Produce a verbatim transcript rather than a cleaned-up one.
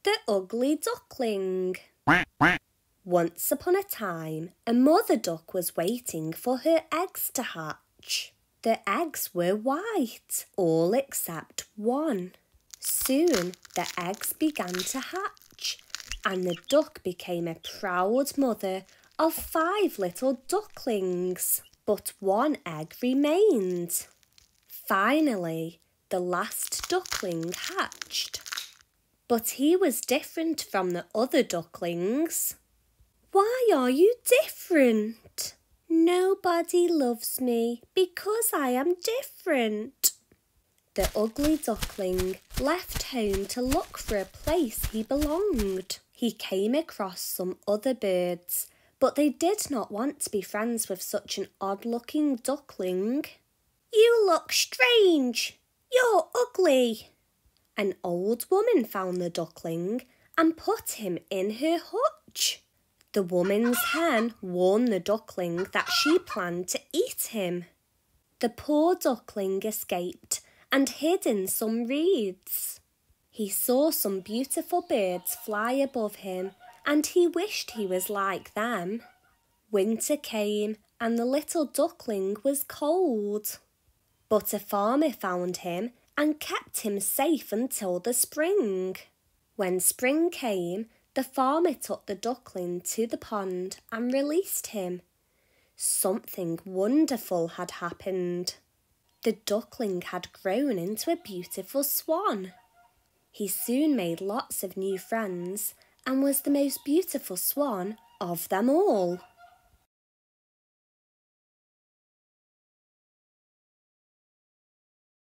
The Ugly Duckling. Once upon a time, a mother duck was waiting for her eggs to hatch. The eggs were white, all except one. Soon the eggs began to hatch, and the duck became a proud mother of five little ducklings. But one egg remained. Finally, the last duckling hatched. But he was different from the other ducklings. "Why are you different?" "Nobody loves me because I am different." The ugly duckling left home to look for a place he belonged. He came across some other birds, but they did not want to be friends with such an odd-looking duckling. "You look strange. You're ugly." An old woman found the duckling and put him in her hutch. The woman's hen warned the duckling that she planned to eat him. The poor duckling escaped and hid in some reeds. He saw some beautiful birds fly above him, and he wished he was like them. Winter came and the little duckling was cold. But a farmer found him and kept him safe until the spring. When spring came, the farmer took the duckling to the pond and released him. Something wonderful had happened. The duckling had grown into a beautiful swan. He soon made lots of new friends and was the most beautiful swan of them all.